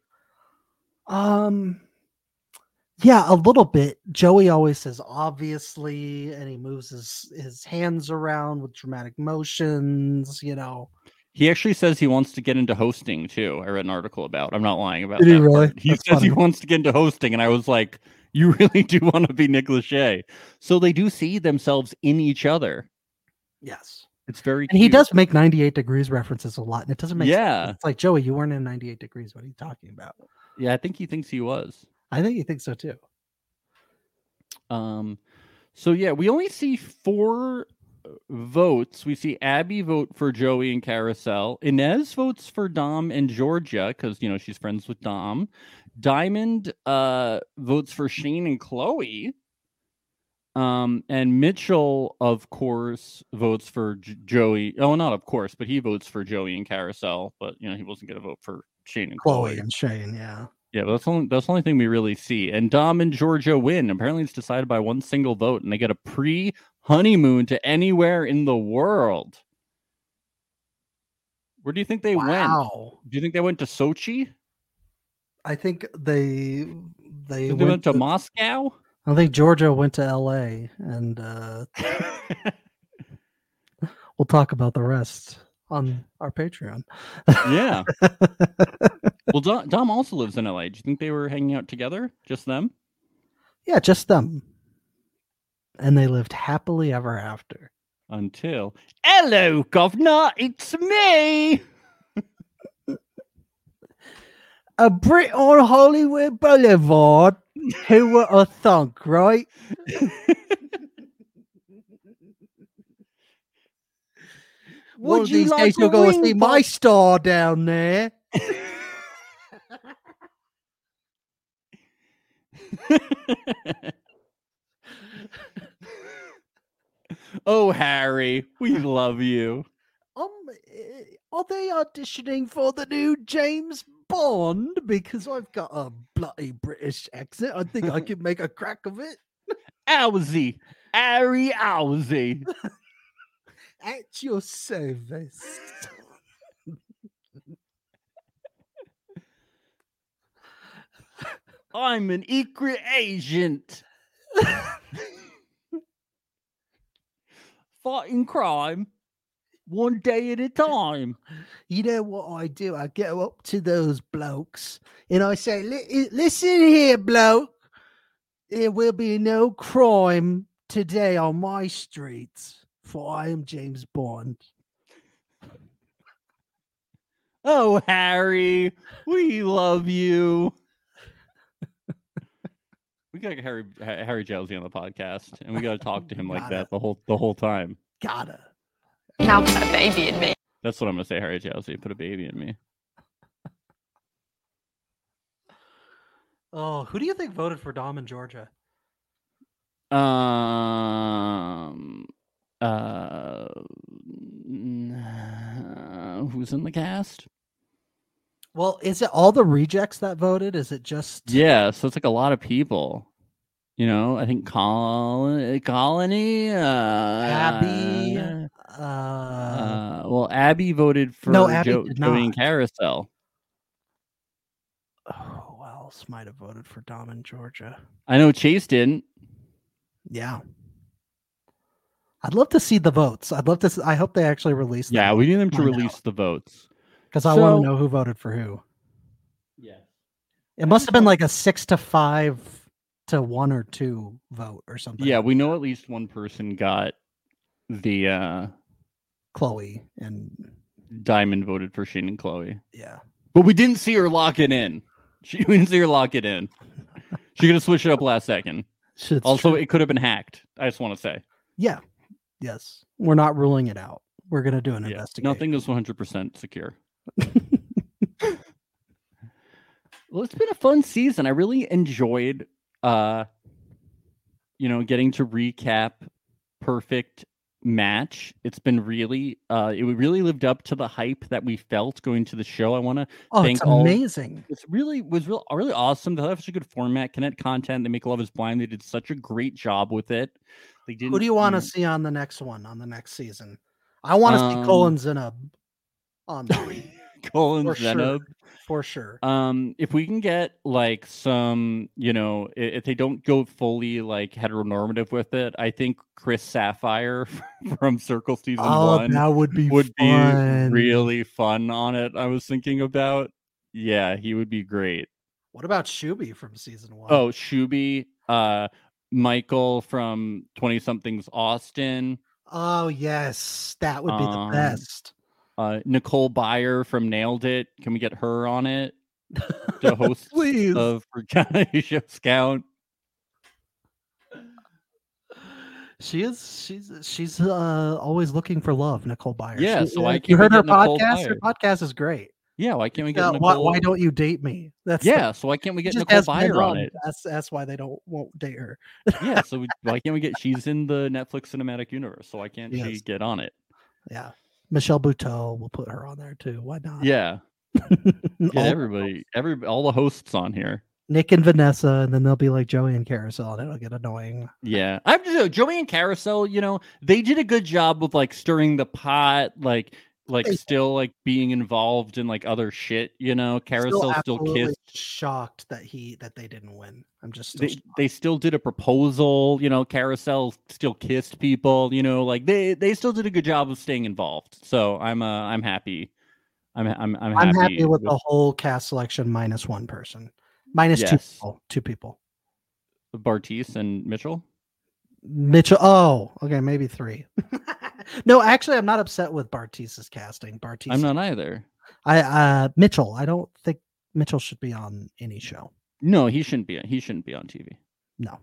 Yeah, a little bit. Joey always says obviously, and he moves his hands around with dramatic motions,
He actually says he wants to get into hosting too. I read an article about. I'm not lying about
that. Did he really?
He says funny. He wants to get into hosting, and I was like, "You really do want to be Nick Lachey?" So they do see themselves in each other.
Yes,
it's very.
And
cute.
he does make 98 Degrees references a lot, and it doesn't make
sense.
It's like Joey, you weren't in 98 Degrees. What are you talking about?
Yeah, I think he thinks he was.
I think he thinks so too.
So yeah, we only see 4 votes, we see Abby vote for Joey and Carousel. Inez votes for Dom and Georgia because, she's friends with Dom. Diamond votes for Shane and Chloe. And Mitchell, of course, votes for Joey. Oh, not of course, but he votes for Joey and Carousel. But, he wasn't going to vote for Shane and Chloe.
And Shane, yeah.
Yeah, but that's the only thing we really see. And Dom and Georgia win. Apparently, it's decided by one single vote, and they get a pre-honeymoon to anywhere in the world. Where do you think they went? Do you think they went to Sochi?
I think they
went to Moscow.
I think Georgia went to LA, and we'll talk about the rest on our Patreon.
Yeah. Well, Dom also lives in LA. Do you think they were hanging out together? Just them?
Yeah, just them. And they lived happily ever after.
Until, hello, governor, it's me.
A Brit on Hollywood Boulevard. Who would have thunk, right? Would you like to go see my star down there?
Oh, Harry, we love you.
Are they auditioning for the new James Bond? Because I've got a bloody British accent. I think I can make a crack of it.
Owsy. Harry Owsy.
At your service.
I'm an secret agent. Fighting crime one day at a time.
You know what I do? I get up to those blokes and I say, listen here, bloke. There will be no crime today on my streets, for I am James Bond.
Oh, Harry, we love you. We got Harry Jowsey on the podcast, and we got to talk to him like that the whole time.
Gotta.
Now put a baby in me.
That's what I'm gonna say, Harry Jowsey. Put a baby in me.
Oh, who do you think voted for Dom in Georgia?
Who's in the cast?
Well, is it all the rejects that voted? Is it just...
Yeah, so it's like a lot of people. I think Colony,
Abby.
Well, Abby voted for Joey and Carousel.
Oh, who else might have voted for Dom in Georgia?
I know Chase didn't.
Yeah. I'd love to see the votes. I hope they actually release them.
Yeah, we need them to release the votes.
Because I want to know who voted for who.
Yeah.
It must have been like a 6-5 to 1 or 2 vote or something.
Yeah, we know at least one person got the
Chloe and
Diamond voted for Shane and Chloe.
Yeah.
But we didn't see her lock it in. We didn't see her lock it in. She could have switched it up last second. Also, it could have been hacked. I just want to say.
Yeah. Yes. We're not ruling it out. We're going to do an investigation.
Nothing is 100% secure. Well, it's been a fun season. I really enjoyed getting to recap Perfect Match. It's been really it really lived up to the hype that we felt going to the show. I want to thank
it's amazing.
It's really awesome. They have such a good format, Connect content. They make Love Is Blind. They did such a great job with it. They didn't.
Who do you want to see on the next one, on the next season? I want to see Colin Zenub on that.
Colin Zenub.
For sure.
If we can get like some, if they don't go fully like heteronormative with it, I think Chris Sapphire from Circle season 1
that would be
really fun on it. I was thinking about, he would be great.
What about Shuby from season 1?
Oh, Shuby, Michael from 20 Somethings Austin.
Oh yes, that would be the best.
Nicole Byer from Nailed It. Can we get her on it? The host of Reality Show Scout.
She is. She's always looking for love, Nicole Byer.
Yeah, so I
you heard her
Nicole
podcast.
Byer.
Her podcast is great.
Yeah, why can't we get Nicole?
Why don't you date me?
So why can't we get Nicole Byer on it?
That's why they won't date her.
Yeah, so why can't we get? She's in the Netflix cinematic universe, so why can't she get on it?
Yeah, Michelle Buteau, we'll put her on there too. Why not?
Yeah, everybody, all the hosts on here.
Nick and Vanessa, and then they'll be like Joey and Carousel, and it'll get annoying.
Yeah, I have to say, Joey and Carousel, they did a good job with like stirring the pot, like still like being involved in like other shit. Carousel still kissed.
Shocked that they didn't win. I'm just
they still did a proposal. Carousel still kissed people. Like they still did a good job of staying involved. So I'm happy. I'm
happy with the whole cast selection minus one person. Minus two people.
Bartise and Mitchell.
Oh, okay, maybe three. No, actually, I'm not upset with Bartise's casting.
I'm not either.
Mitchell. I don't think Mitchell should be on any show.
No, he shouldn't be. He shouldn't be on TV.
No.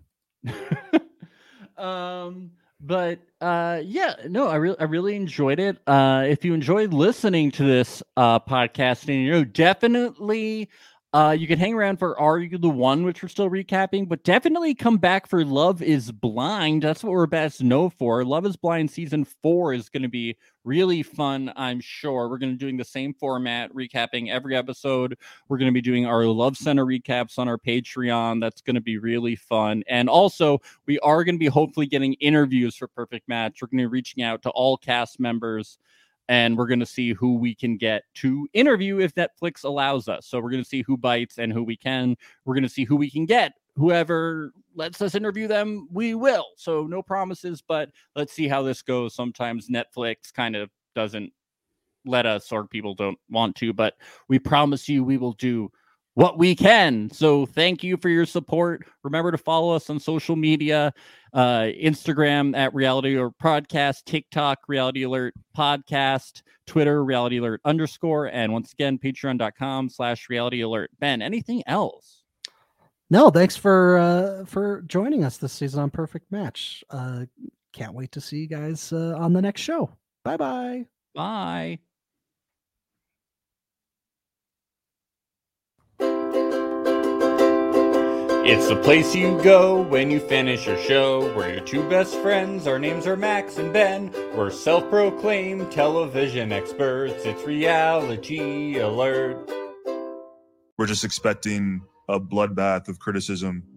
But I really enjoyed it. If you enjoyed listening to this podcasting, definitely. You can hang around for Are You the One, which we're still recapping, but definitely come back for Love is Blind. That's what we're best known for. Love is Blind season 4 is going to be really fun, I'm sure. We're going to be doing the same format, recapping every episode. We're going to be doing our Love Center recaps on our Patreon. That's going to be really fun. And also, we are going to be hopefully getting interviews for Perfect Match. We're going to be reaching out to all cast members, and we're going to see who we can get to interview if Netflix allows us. So we're going to see who bites and who we can. We're going to see who we can get. Whoever lets us interview them, we will. So no promises, but let's see how this goes. Sometimes Netflix kind of doesn't let us, or people don't want to, but we promise you we will do what we can. So thank you for your support. Remember to follow us on social media, Instagram at Reality Alert Podcast, TikTok, Reality Alert Podcast, Twitter, Reality Alert _, and once again, patreon.com/Reality Alert. Ben, anything else?
No, thanks for joining us this season on Perfect Match. Can't wait to see you guys on the next show. Bye-bye.
Bye. It's the place you go when you finish your show. We're your two best friends. Our names are Max and Ben. We're self-proclaimed television experts. It's Reality Alert.
We're just expecting a bloodbath of criticism